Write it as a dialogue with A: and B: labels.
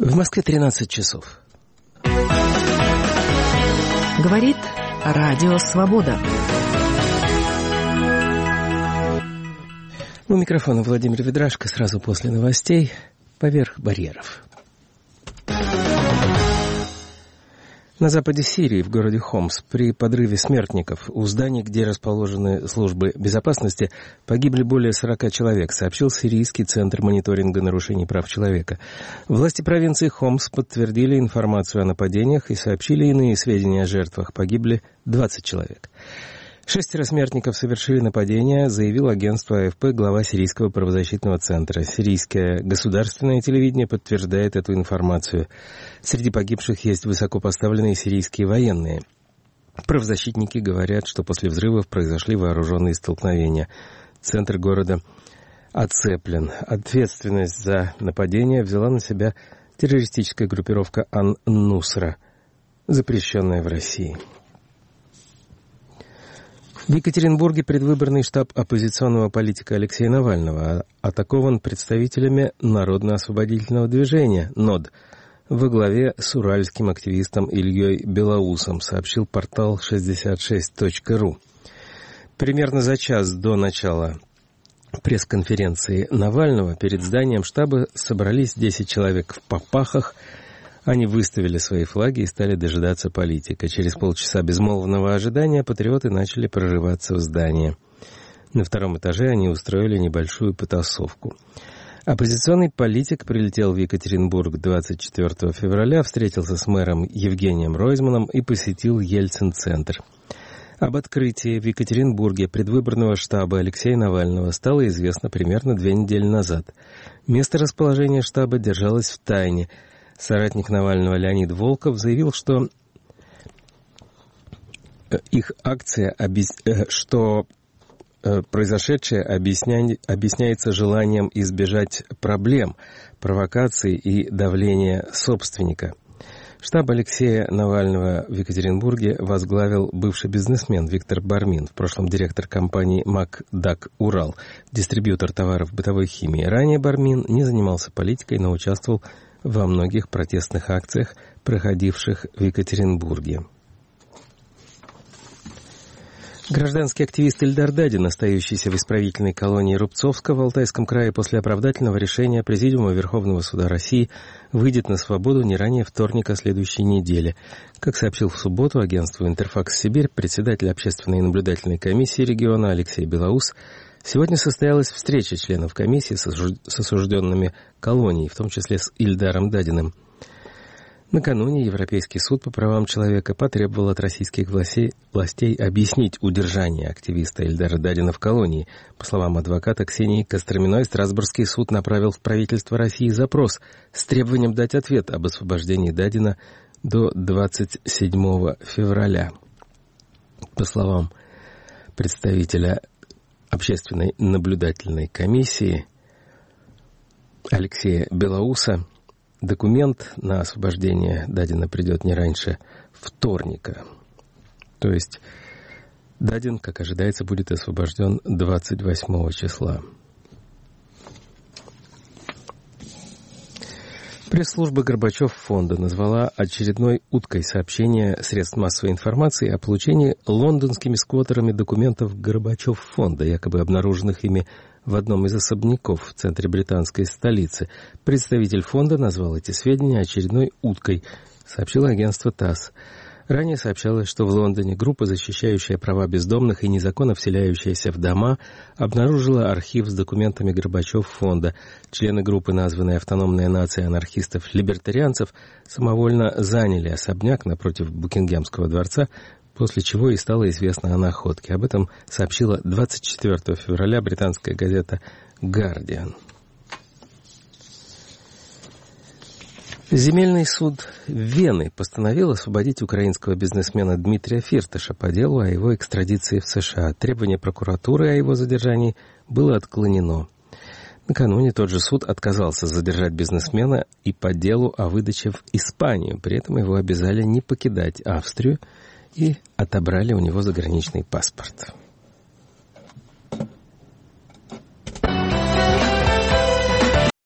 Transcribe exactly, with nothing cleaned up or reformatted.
A: В Москве тринадцать часов.
B: Говорит Радио Свобода.
A: У микрофона Владимир Ведрашко. Сразу после новостей «Поверх барьеров». На западе Сирии, в городе Хомс, при подрыве смертников у зданий, где расположены службы безопасности, погибли более сорока человек, сообщил Сирийский центр мониторинга нарушений прав человека. Власти провинции Хомс подтвердили информацию о нападениях и сообщили иные сведения о жертвах. Погибли двадцать человек. Шестеро смертников совершили нападение, заявил агентство АФП глава Сирийского правозащитного центра. Сирийское государственное телевидение подтверждает эту информацию. Среди погибших есть высокопоставленные сирийские военные. Правозащитники говорят, что после взрывов произошли вооруженные столкновения. Центр города оцеплен. Ответственность за нападение взяла на себя террористическая группировка Ан-Нусра, запрещенная в России. В Екатеринбурге предвыборный штаб оппозиционного политика Алексея Навального атакован представителями Народно-освободительного движения НОД во главе с уральским активистом Ильей Белоусом, сообщил портал шестьдесят шесть точка ру. Примерно за час до начала пресс-конференции Навального перед зданием штаба собрались десять человек в папахах. Они выставили свои флаги и стали дожидаться политика. Через полчаса безмолвного ожидания патриоты начали прорываться в здание. На втором этаже они устроили небольшую потасовку. Оппозиционный политик прилетел в Екатеринбург двадцать четвёртого февраля, встретился с мэром Евгением Ройзманом и посетил Ельцин-центр. Об открытии в Екатеринбурге предвыборного штаба Алексея Навального стало известно примерно две недели назад. Место расположения штаба держалось в тайне. Соратник Навального Леонид Волков заявил, что их акция, что произошедшее объясняется желанием избежать проблем, провокаций и давления собственника. Штаб Алексея Навального в Екатеринбурге возглавил бывший бизнесмен Виктор Бармин, в прошлом директор компании «Макдак Урал», дистрибьютор товаров бытовой химии. Ранее Бармин не занимался политикой, но участвовал во многих протестных акциях, проходивших в Екатеринбурге. Гражданский активист Ильдар Дадин, остающийся в исправительной колонии Рубцовска в Алтайском крае после оправдательного решения Президиума Верховного суда России, выйдет на свободу не ранее вторника следующей недели. Как сообщил в субботу агентству «Интерфакс Сибирь» председатель общественной наблюдательной комиссии региона Алексей Белоус, сегодня состоялась встреча членов комиссии с осужденными колоний, в том числе с Ильдаром Дадиным. Накануне Европейский суд по правам человека потребовал от российских властей, властей объяснить удержание активиста Ильдара Дадина в колонии. По словам адвоката Ксении Костроминой, Страсбургский суд направил в правительство России запрос с требованием дать ответ об освобождении Дадина до двадцать седьмого февраля. По словам представителя общественной наблюдательной комиссии Алексея Белоуса, документ на освобождение Дадина придет не раньше вторника. То есть Дадин, как ожидается, будет освобожден двадцать восьмого числа. Пресс-служба Горбачев-фонда назвала очередной уткой сообщение средств массовой информации о получении лондонскими сквоттерами документов Горбачев-фонда, якобы обнаруженных ими в одном из особняков в центре британской столицы. Представитель фонда назвал эти сведения очередной уткой, сообщило агентство ТАСС. Ранее сообщалось, что в Лондоне группа, защищающая права бездомных и незаконно вселяющаяся в дома, обнаружила архив с документами Горбачев-фонда. Члены группы, названной «Автономная нация анархистов-либертарианцев», самовольно заняли особняк напротив Букингемского дворца, после чего и стало известно о находке. Об этом сообщила двадцать четвёртого февраля британская газета «Гардиан». Земельный суд Вены постановил освободить украинского бизнесмена Дмитрия Фирташа по делу о его экстрадиции в США. Требование прокуратуры о его задержании было отклонено. Накануне тот же суд отказался задержать бизнесмена и по делу о выдаче в Испанию. При этом его обязали не покидать Австрию и отобрали у него заграничный паспорт.